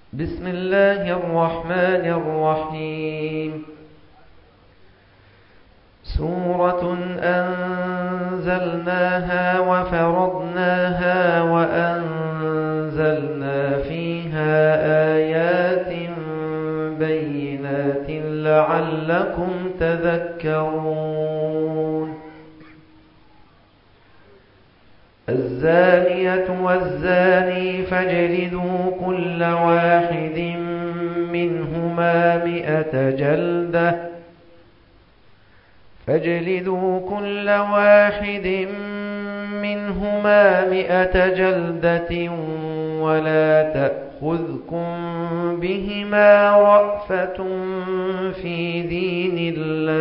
بسم الله الرحمن الرحيم. سورة أنزلناها وفرضناها وأنزلنا فيها آيات بينات لعلكم تذكرون. الزانية والزاني فاجلدوا كل واحد منهما 100 جلدة ولا تأخذكم بهما رأفة في دين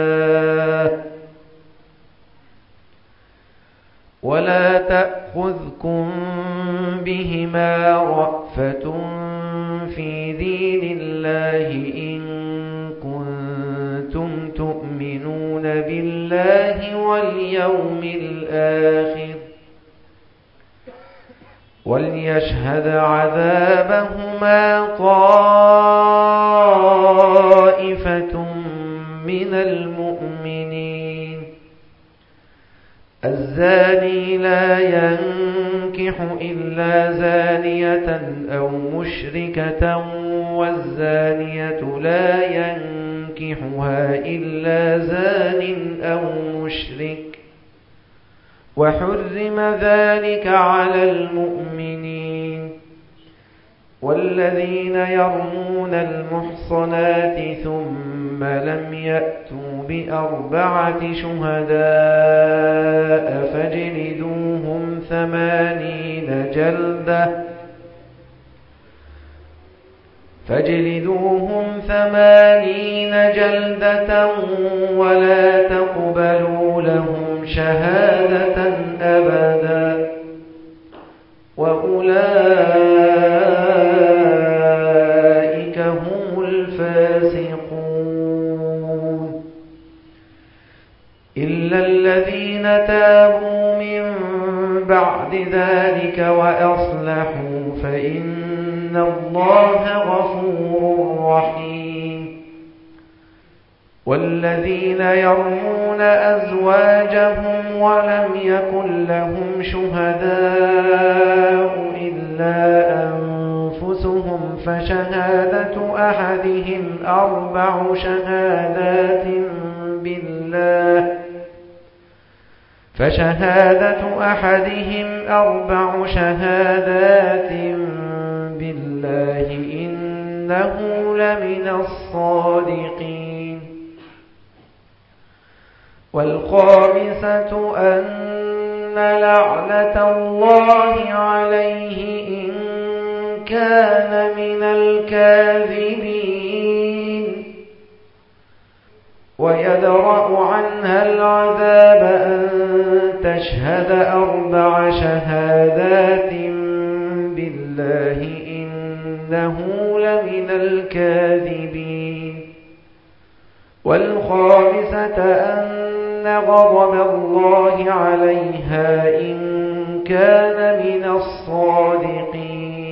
الله إن كنتم تؤمنون بالله واليوم الآخر. وليشهد عذابهما طائفة من المؤمنين. الزاني لا ينكح إلا زانية أو مشركة والزانية لا ينكحها إلا زان أو مشرك وحرم ذلك على المؤمنين. والذين يرمون المحصنات ثم لم يأتوا ب4 شهداء فاجلدوهم 80 جلدة ولا تقبلوا لهم شهادة أبدا وأولئك هم الفاسقون. إلا الذين تابوا من بعد ذلك وأصلحوا فإن الله غفور رحيم. والذين يرمون أزواجهم ولم يكن لهم شهداء إلا أنفسهم فشهادة أحدهم 4 شهادات بالله إنه لمن الصادقين. والخامسة أن لعنة الله عليه إن كان من الكاذبين. ويدرأ عنها العذاب أن تشهد 4 شهادات بالله إنه لمن الكاذبين. والخامسة أن غضب الله عليها إن كان من الصادقين.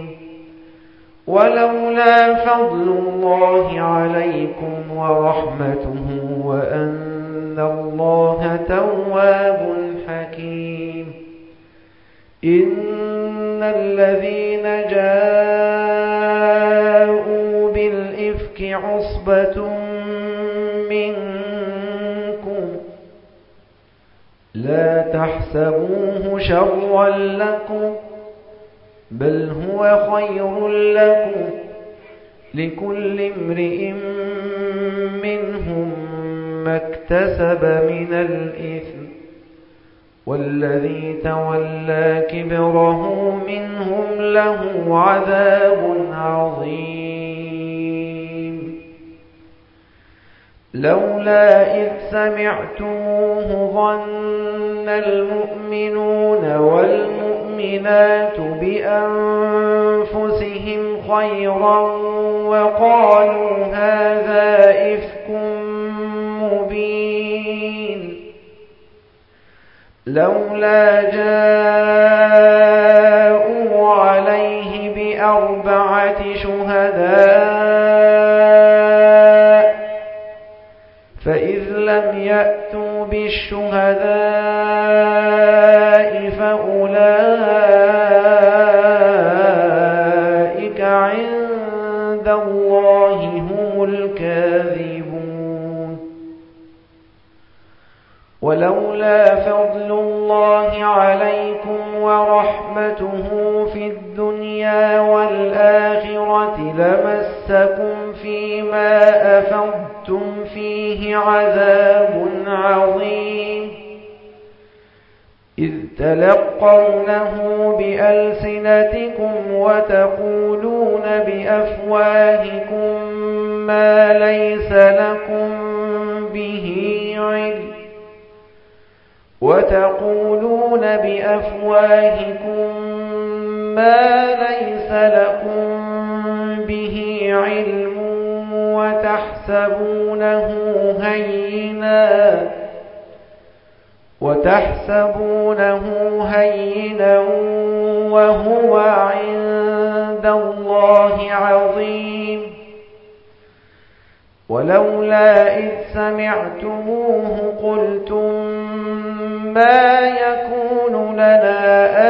ولولا فضل الله عليكم ورحمته وأن الله تواب حكيم. إن الذين جاءوا بالإفك عصبة منكم لا تحسبوه شرا لكم بل هو خير لكم لكل امرئ منهم ما اكتسب من الإثم والذي تولى كبره منهم له عذاب عظيم. لولا إذ سمعتموه ظن المؤمنون والمؤمنات بأنفسهم خيرا وقالوا هذا إفك مبين. لولا جاءوا عليه بأربعة شهداء فإذ لم يأتوا بالشهداء فأولئك عند الله هم الكاذبون. ولولا فضل الله عليكم ورحمته في الدنيا والآخرة لمسكم فيما أفضتم فيه عذاب عظيم إذ تلقونه بألسنتكم وتقولون بأفواهكم ما ليس لكم به علم وتحسبونه هينا وهو عند الله عظيم. ولولا إذ سمعتموه قلتم ما يكون لنا أن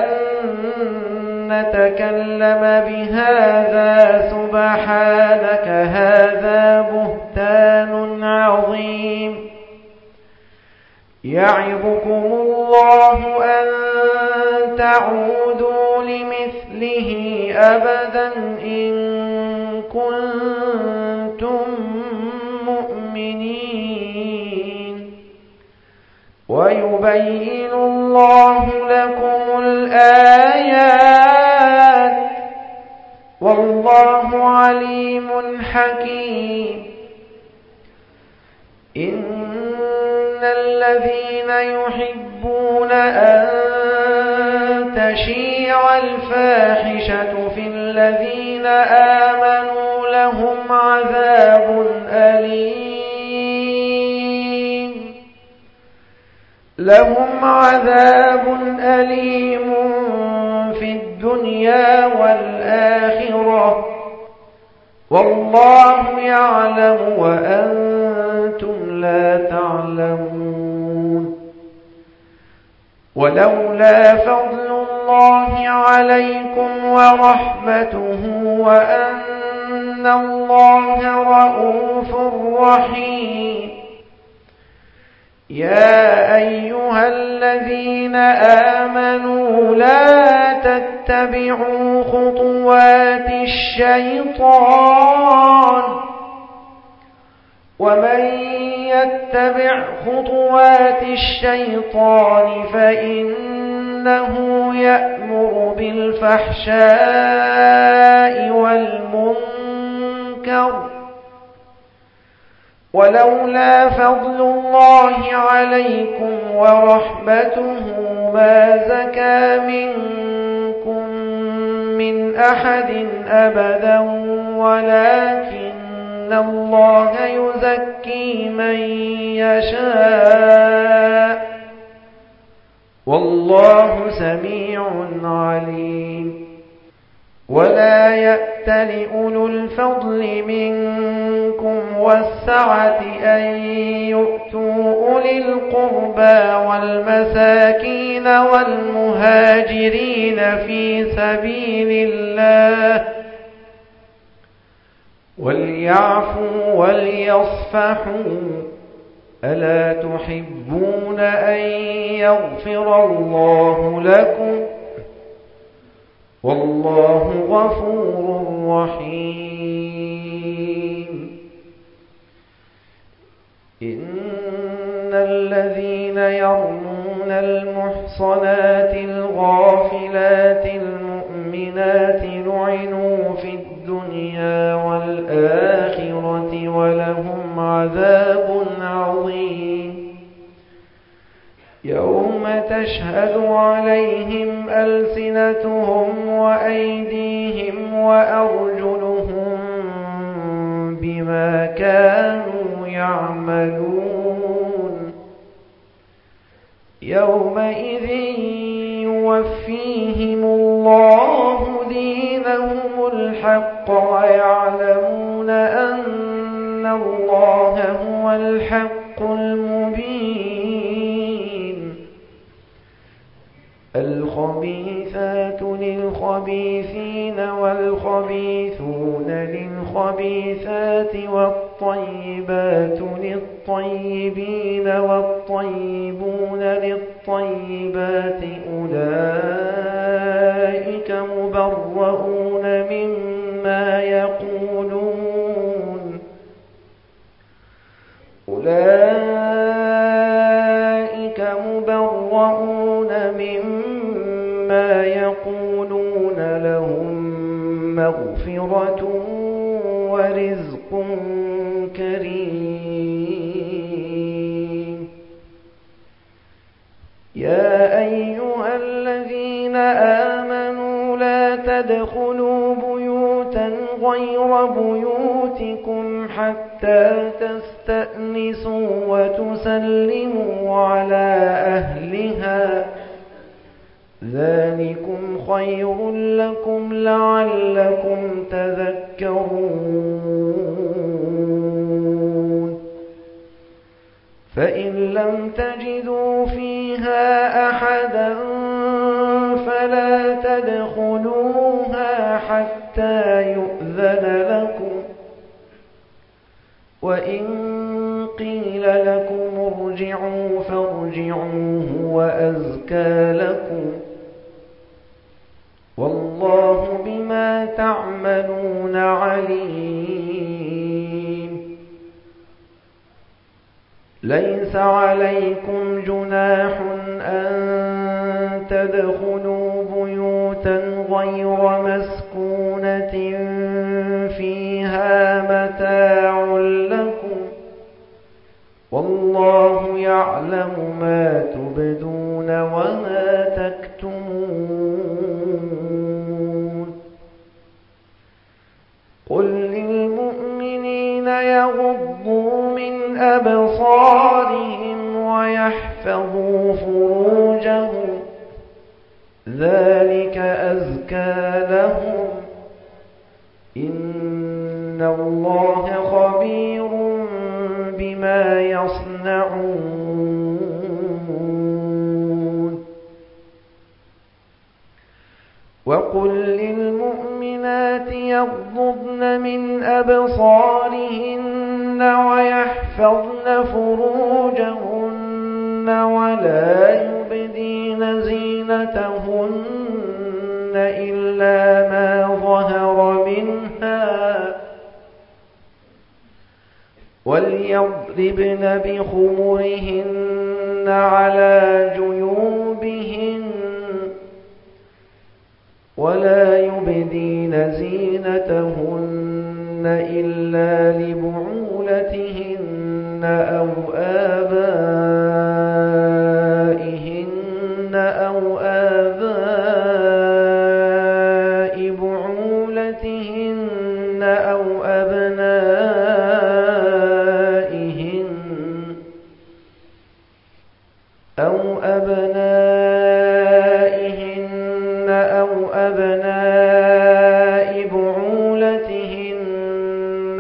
نتكلم بهذا سبحانك هذا بهتان عظيم. يعظكم الله أن تعودوا لمثله أبدا إن كنتم مؤمنين. ويبين الله لكم الآيات والله عليم حكيم. إن الذين يحبون أن تشيع الفاحشة في الذين آمنوا لهم عذاب أليم في الدنيا والآخرة والله يعلم وأنتم لا تعلمون. ولولا فضل الله عليكم ورحمته وأن الله رؤوف رحيم. يا أيها الذين آمنوا لا تتبعوا خطوات الشيطان ومن يتبع خطوات الشيطان فإنه يأمر بالفحشاء والمنكر. ولولا فضل الله عليكم ورحمته ما زكى منكم من أحد أبدا ولكن الله يزكي من يشاء والله سميع عليم. ولا يأتل أولو الفضل منكم والسعة أن يؤتوا أولي القربى والمساكين والمهاجرين في سبيل الله وليعفوا وليصفحوا ألا تحبون أن يغفر الله لكم والله غفور رحيم. إن الذين يرمون المحصنات الغافلات المؤمنات لعنوا في الدنيا والآخرة ولهم عذاب عظيم. يوم تشهد عليهم ألسنتهم وأيديهم وأرجلهم بما كانوا يعملون. يومئذ يوفيهم الله دينهم الحق ويعلمون أن الله هو الحق المبين. الخبيثات للخبيثين والخبيثون للخبيثات والطيبات للطيبين والطيبون للطيبات أولئك مبرؤون مما يقولون لهم مغفرة ورزق كريم. يا أيها الذين آمنوا لا تدخلوا بيوتا غير بيوتكم حتى تستأنسوا وتسلموا على أهلها، ذلكم خير لكم لعلكم تذكرون. فإن لم تجدوا فيها أحدا فلا تدخلوها حتى يؤذن لكم، وإن قيل لكم ارجعوا فارجعوا هو أزكى لكم، والله بما تعملون عليم. ليس عليكم جناح أن تدخلوا بيوتا غير مسكونة فيها متاع لكم، والله يعلم ما تبدون وما تكتمون. قل للمؤمنين يغضوا من أبصارهم ويحفظوا فروجهم، ذلك أزكى لهم، إن الله خبير بما يصنعون. وقل للمؤمنات يغضضن من أبصارهن ويحفظن فروجهن ولا يبدين زينتهن إلا ما ظهر منها، وليضربن بخمرهن على جيوبهن ولا يبدين زينتهن إلا لبعولتهن أو آبائهن أو آباء بعولتهن أو أبنائهن أو أبناء بعولتهن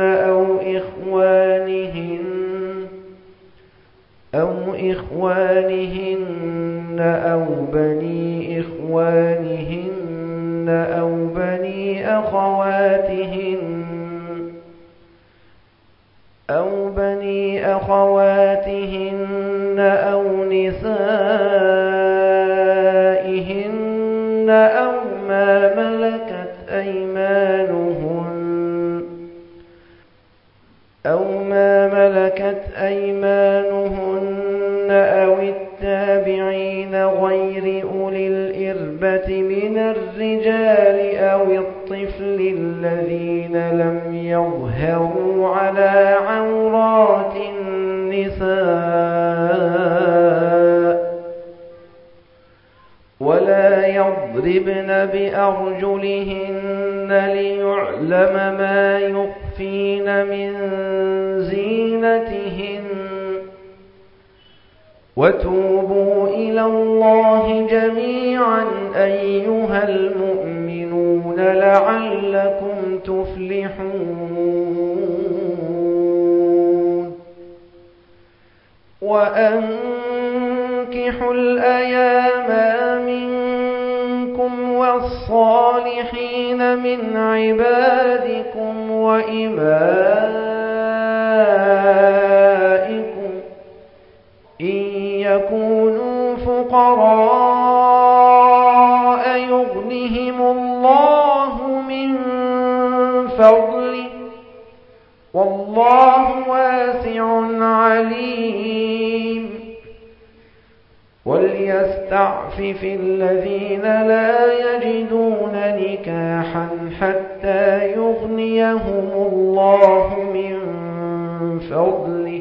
أو إخوانهن أو بني إخوانهن أو بني أخواتهن أو نسائهن أو ما ملكت أيمانهن أو التابعين غير أولي الإربة من الرجال أو الطفل الذين لم يظهروا على عورات النساء، ولا يضربن بأرجلهن ليعلم ما يخفين من زينتهن، وتوبوا إلى الله جميعا أيها المؤمنون لعلكم تفلحون وأنكحوا الأيام منكم والصالحين من عبادكم وإمائكم إن يكونوا فقراء يغنهم الله من فضله والله واسع عليم وليستعفف الذين لا يجدون نكاحا حتى يغنيهم الله من فضله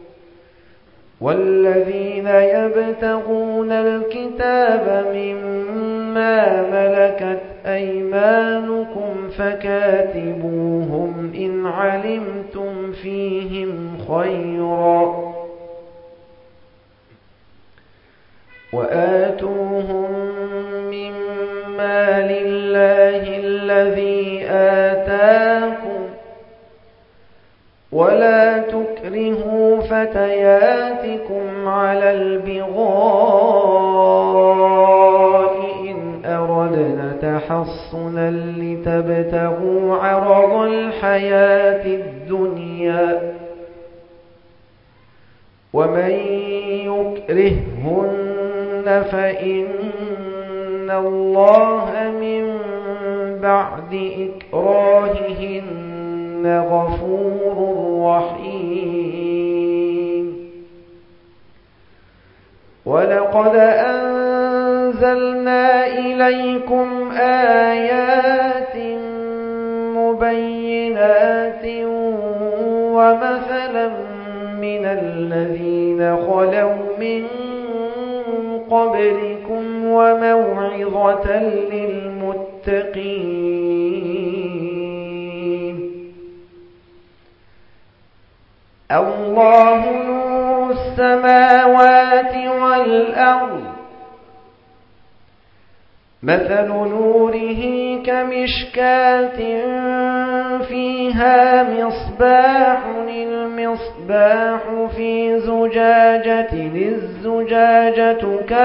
والذين يبتغون الكتاب مما ملكت أيمانكم فكاتبوهم إن علمتم فيهم خيرا وآتوهم مما لله الذي آتاكم ولا تكرهوا فتياتكم على البغاء إن أردنا تحصنا لتبتغوا عرض الحياة الدنيا ومن يكرههن فإن الله من بعد إكراههن غفور رحيم ولقد أنزلنا إليكم آيات مبينات ومثلا من الذين خلوا من قبلكم وموعظة للمتقين الله نور السماوات والأرض مثل نوره كمشكاة فيها مصباح المصباح في زجاجة الزجاجة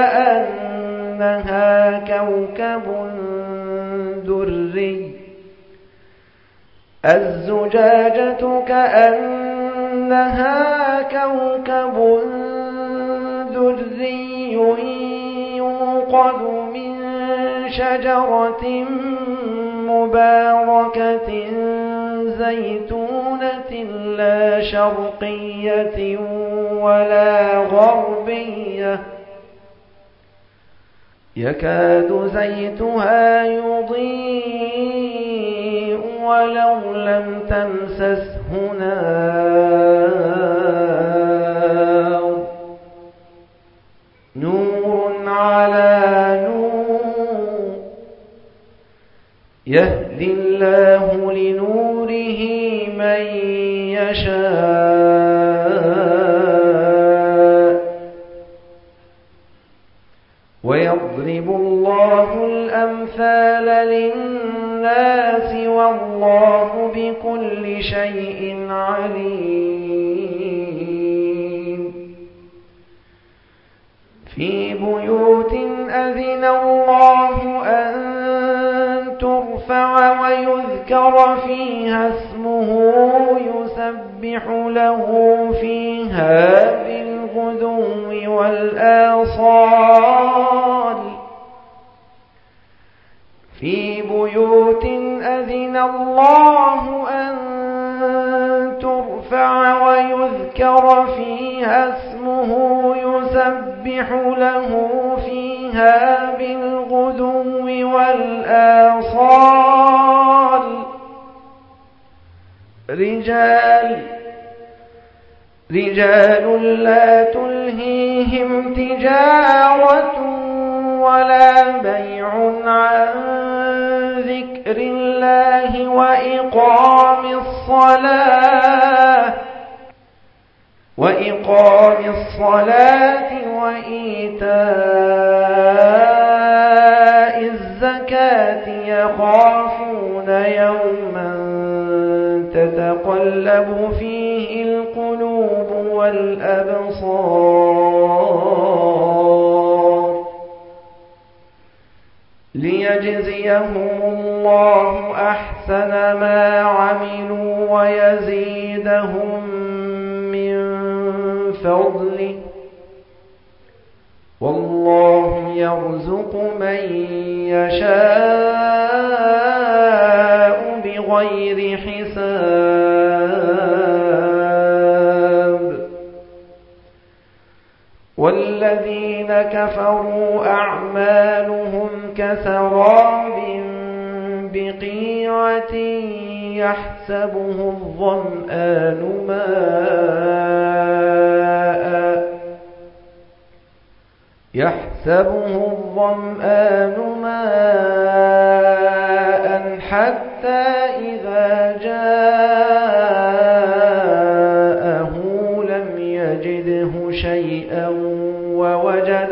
كأنها كوكب دري الزجاجة كأنها كوكب دري يوقد من شجرة مباركة زيتونة لا شرقية ولا غربية يكاد زيتها يضيء ولو لم تمسسه نار نور على نور يهدي الله لنوره من يشاء ويضرب الله الأمثال للناس والله بكل شيء عليم في بيوت أذن الله أن ترفع ويذكر فيها اسمه يسبح له فيها بالغدو والآصال في بيوت أذن الله أن ترفع ويذكر فيها اسمه يسبح له فيها بالغدو والآصال رجال لا تلهيهم تجارة ولا بيع عن ذكر الله وإقام الصلاة وإيتاء الزكاة يخافون يوما تتقلب فيه القلوب والأبصار ليجزيهم الله أحسن ما عملوا ويزيدهم من فضله والله يرزق من يشاء بغير حساب والذين كفروا أعمالهم كسراب بقيعة يحسبه الظمآن ماء حتى إذا جاءه لم يجده شيئا ووجد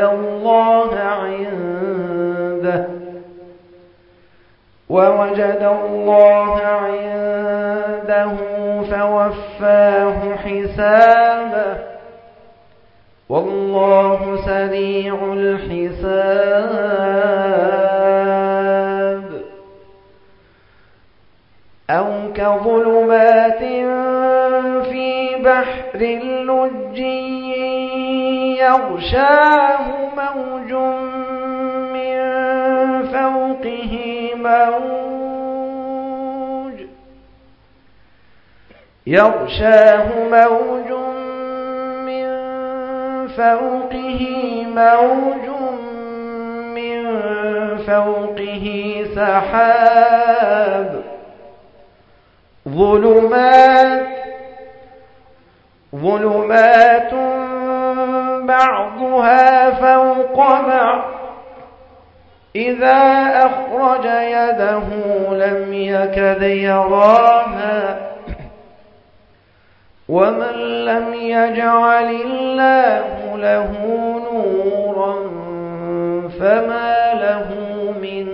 الله عنده فوفاه حسابه والله سريع الحساب أو كظلمات في بحر لجي يغشاه موج من فوقه موج من فوقه سحاب ظلمات بعضها فوق بعض إذا أخرج يده لم يكد يراها ومن لم يجعل الله له نورا فما له من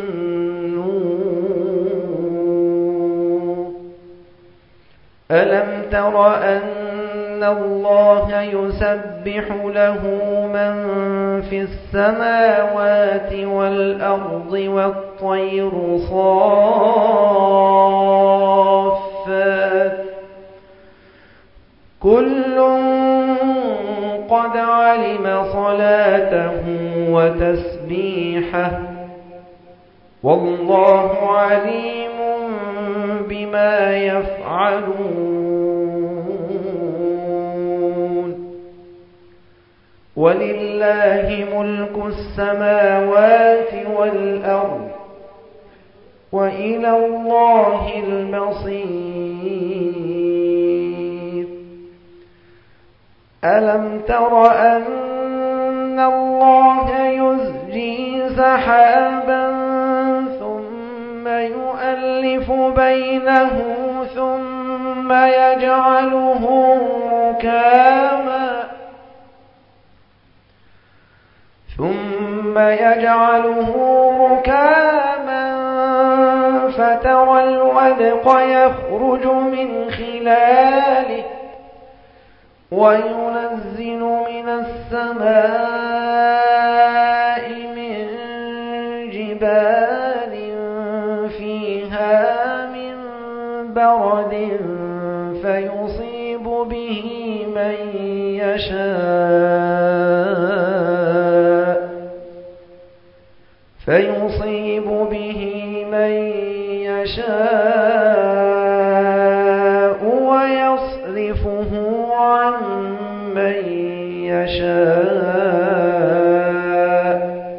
نور ألم تر أن الله يسبح له من في السماوات والأرض والطير صافات كل قد علم صلاته وتسبيحه والله عليم بما يفعلون ولله ملك السماوات والأرض وإلى الله المصير ألم تر أن الله يزجي سحابا ثم يؤلف بينه ثم يجعله ركاما فترى الودق يخرج من خلاله وينزل من السماء من جبال فيها من برد فيصيب به من يشاء ويصرفه عن من يشاء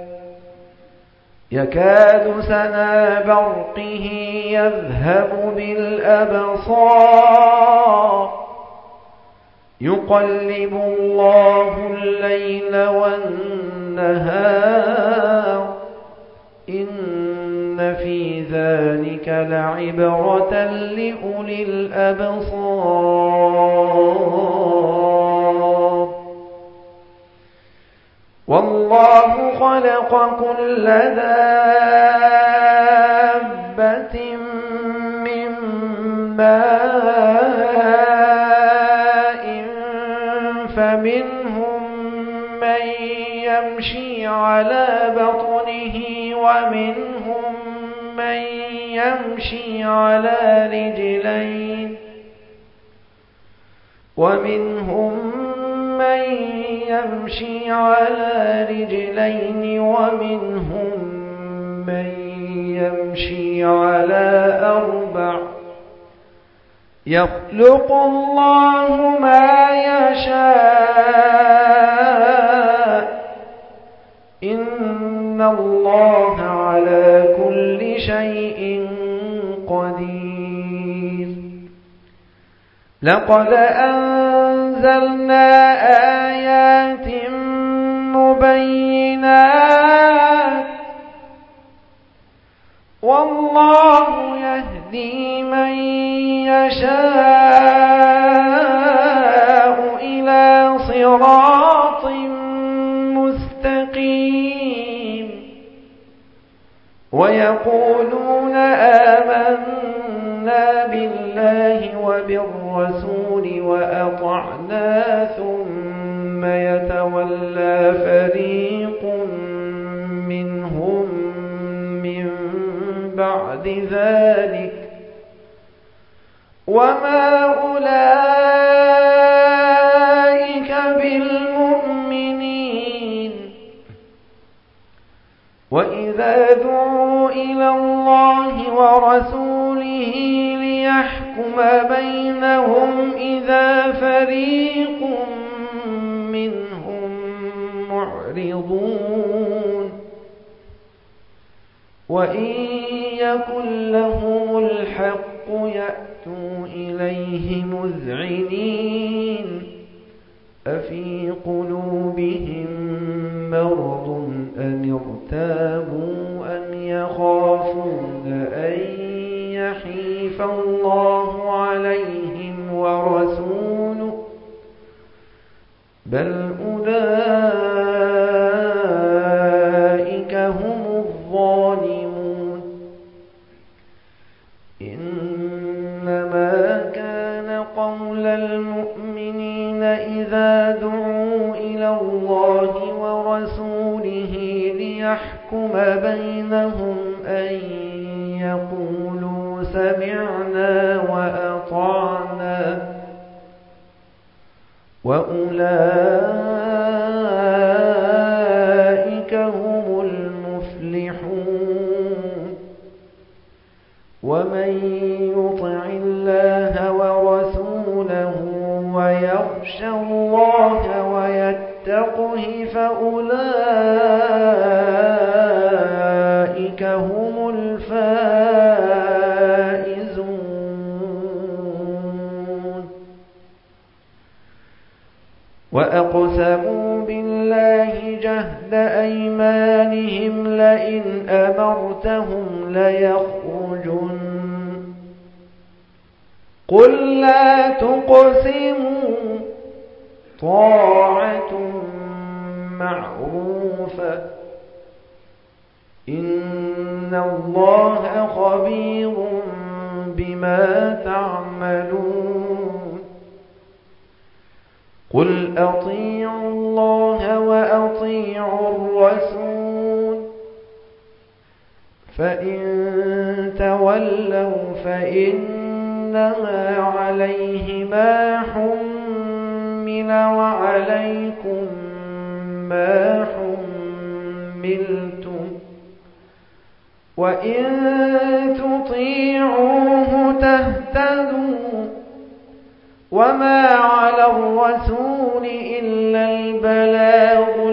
يكاد سنا برقه يذهب بالأبصار يقلب الله الليل والنهار إن في ذلك لعبرة لأولي الأبصار. والله خلق كل دابة من ماء فمنهم من يمشي على بطنه ومنهم من يمشي على رجلين ومنهم من يمشي على أربع يخلق الله ما يشاء إن الله على كل شيء قدير لقد أنزلنا آيات مبينات والله يهدي من يشاء إلى صراط مستقيم ويقولون آمنا بالله وبالرسول وأطعنا ثم يتولى فريق منهم من بعد ذلك وما أولئك بالمؤمنين وإذا دعوا إلى الله ورسوله ليحكم بينهم إذا فريق منهم معرضون وإن يكن لهم الحق يأتوا إليه مذعنين أفي قلوبهم مرض أم ارتابوا أم يخافون أن يحيف الله عليهم ورسوله بل أولئك هم الظالمون إنما كان قول المؤمنين إذا دعوا إلى الله ورسوله ليحكم بينهم أن يقولوا سمعنا وأطعنا وأولئك هم المفلحون ومن يطع الله ورسوله ويخشى الله ويتقه فأولئك هم الفائزون وأقسموا بالله جهد أيمانهم لئن أمرتهم ليخرجن قل لا تقسموا طاعة معروفة إن الله خبير بما تعملون قل أطيعوا الله وأطيعوا الرسول فإن تولوا فإنما عليه ما حمل وعليكم ما حملتم وإن تطيعوه تهتدوا وما على الرسول إلا البلاغ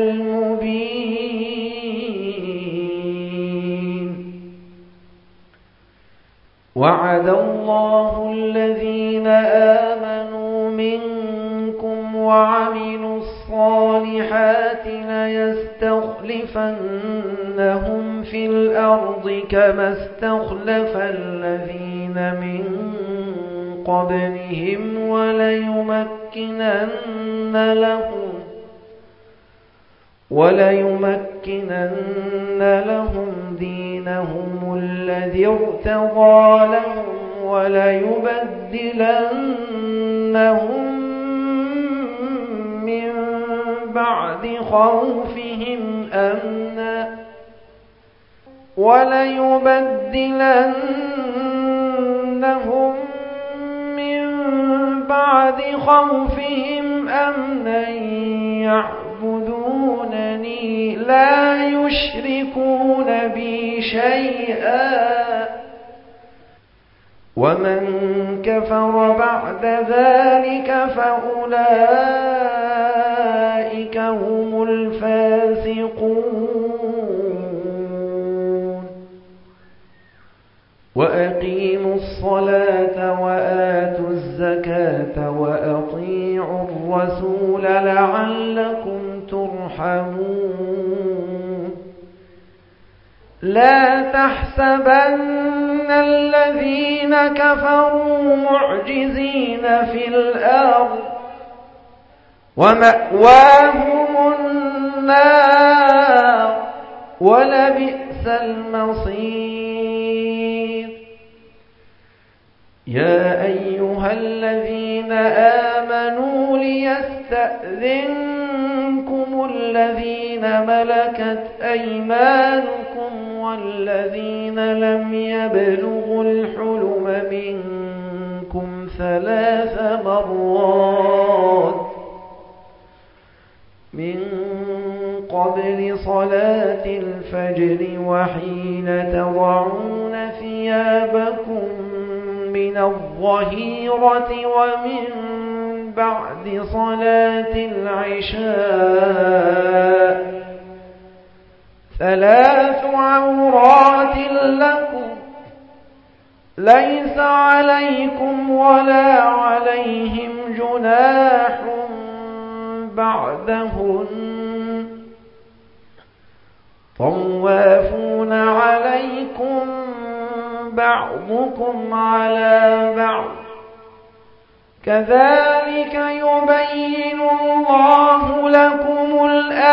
المبين وعد الله الذين آمنوا منكم وعملوا الصالحات ليستخلفنهم في الأرض كما استخلف الذين من قبلهم وليمكنن لهم دينهم الذي ارتضى لهم وليبدلنهم من بعد خوفهم أمنا يعبدونني لا يشركون بي شيئا ومن كفر بعد ذلك فأولئك هم الفاسقون وأقيموا الصلاة وآتوا الزكاة وأطيعوا الرسول لعلكم ترحمون لا تحسبن الذين كفروا معجزين في الأرض ومأواهم النار ولبئس المصير يا أيها الذين آمنوا ليستأذنكم الذين ملكت أيمانكم والذين لم يبلغوا الحلم منكم 3 مرات من قبل صلاة الفجر وحين تضعون ثيابكم من الظهيرة ومن بعد صلاة العشاء 3 عورات لكم ليس عليكم ولا عليهم جناح بعدهن طوافون عليكم بعضكم على بعض كذلك يبين الله لكم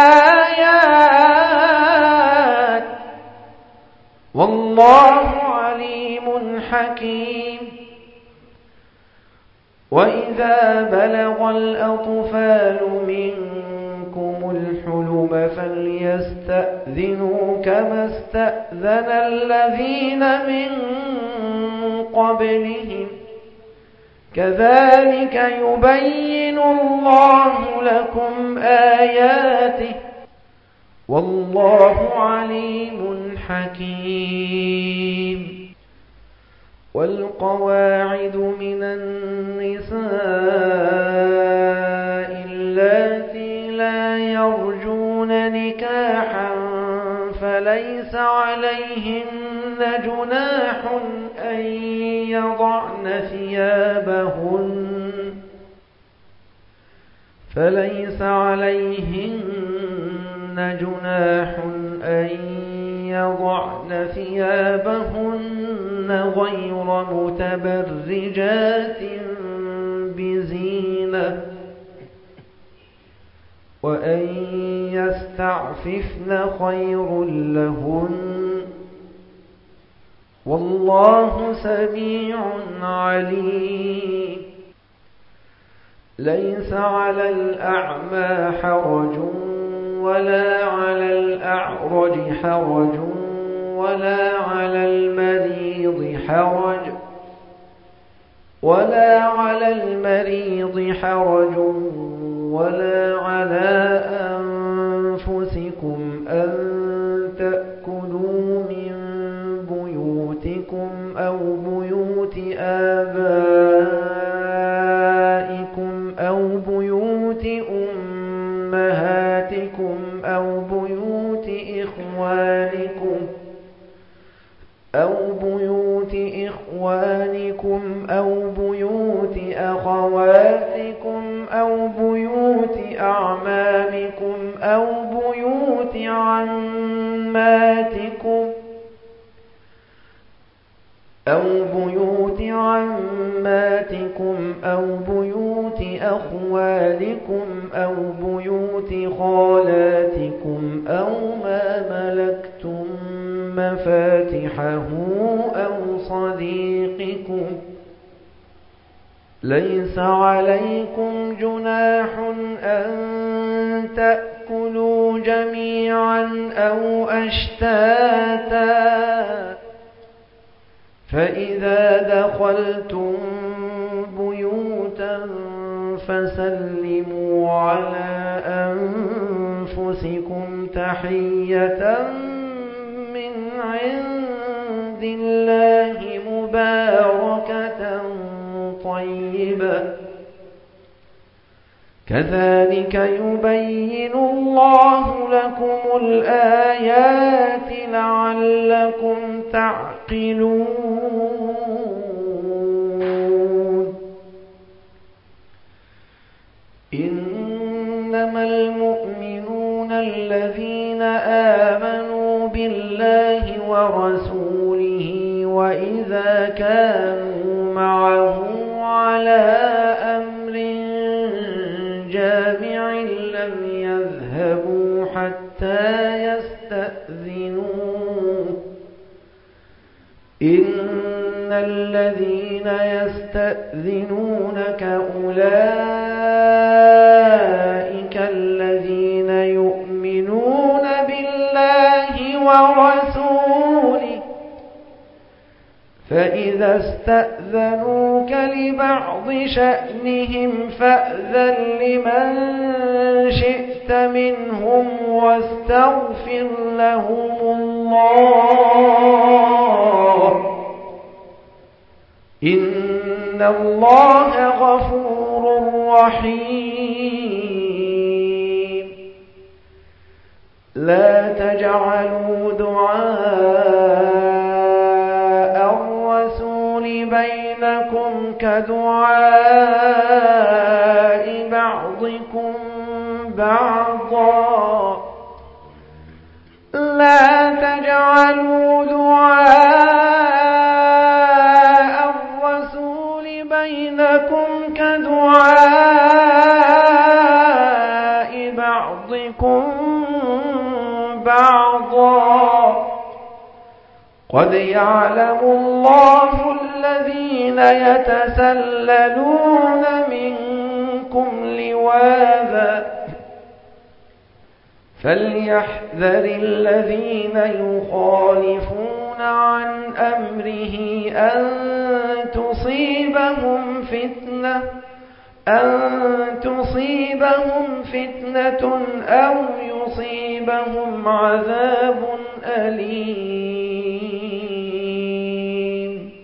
الآيات والله عليم حكيم وإذا بلغ الأطفال منكم الحلم فليستأذنوا كما استأذن الذين من قبلهم كذلك يبين الله لكم آياته والله عليم حكيم والقواعد من النساء اللاتي لا يرجون نكاحا فليس عليهن جناح أن يضعن ثيابهن غير متبرجات بزينة وأن يستعففن خير لهن والله سميع عليم ليس على الأعمى حرج ولا على الأعرج حرج ولا على المريض حرج ولا على أنفسكم أن تأكلوا من بيوتكم أو بيوت آبائكم أو بيوت أمهاتكم أو بيوت إخوانكم أو بيوت أخواتكم أو بيوت أعمامكم أو بيوت عماتكم أو بيوت أخوالكم أو بيوت خالاتكم أو ما ملكتم مفاتحه أو صديقكم. ليس عليكم جناح أن تأكلوا جميعا أو أشتاتا، فإذا دخلتم بيوتا فسلموا على أنفسكم تحية من عند الله مباركة طيبة، كذلك يبين الله لكم الآيات لعلكم تعقلون. إنما المؤمنون الذين آمنوا بالله ورسوله وإذا كانوا معه على أمر جامع لم يذهبوا حتى يستأذنوه. إن الذين يستأذنونك أولئك الذين يؤمنون بالله ورسوله، فإذا استأذنوك لبعض شأنهم فأذن لمن شئت منهم واستغفر لهم الله، إن الله غفور رحيم. لا تجعلوا دعاء الرسول بينكم كدعاء بعضكم بعضا، لا تجعلوا دعاء الرسول بينكم كدعاء بعضكم بعضا، قد يعلم الله الذين يتسللون منكم لواذا، فليحذر الذين يخالفون عن أمره أن تصيبهم فتنة أو يصيبهم عذاب أليم.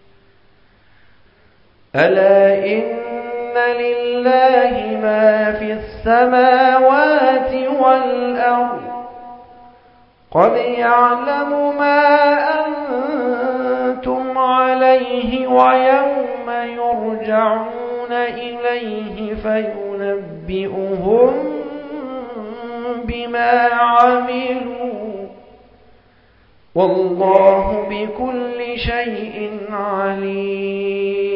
ألا إن لله ما في السماوات والأرض، قد يعلم ما أنتم عليه ويوم يرجعون إليه فينبئهم بما عملوا، والله بكل شيء عليم.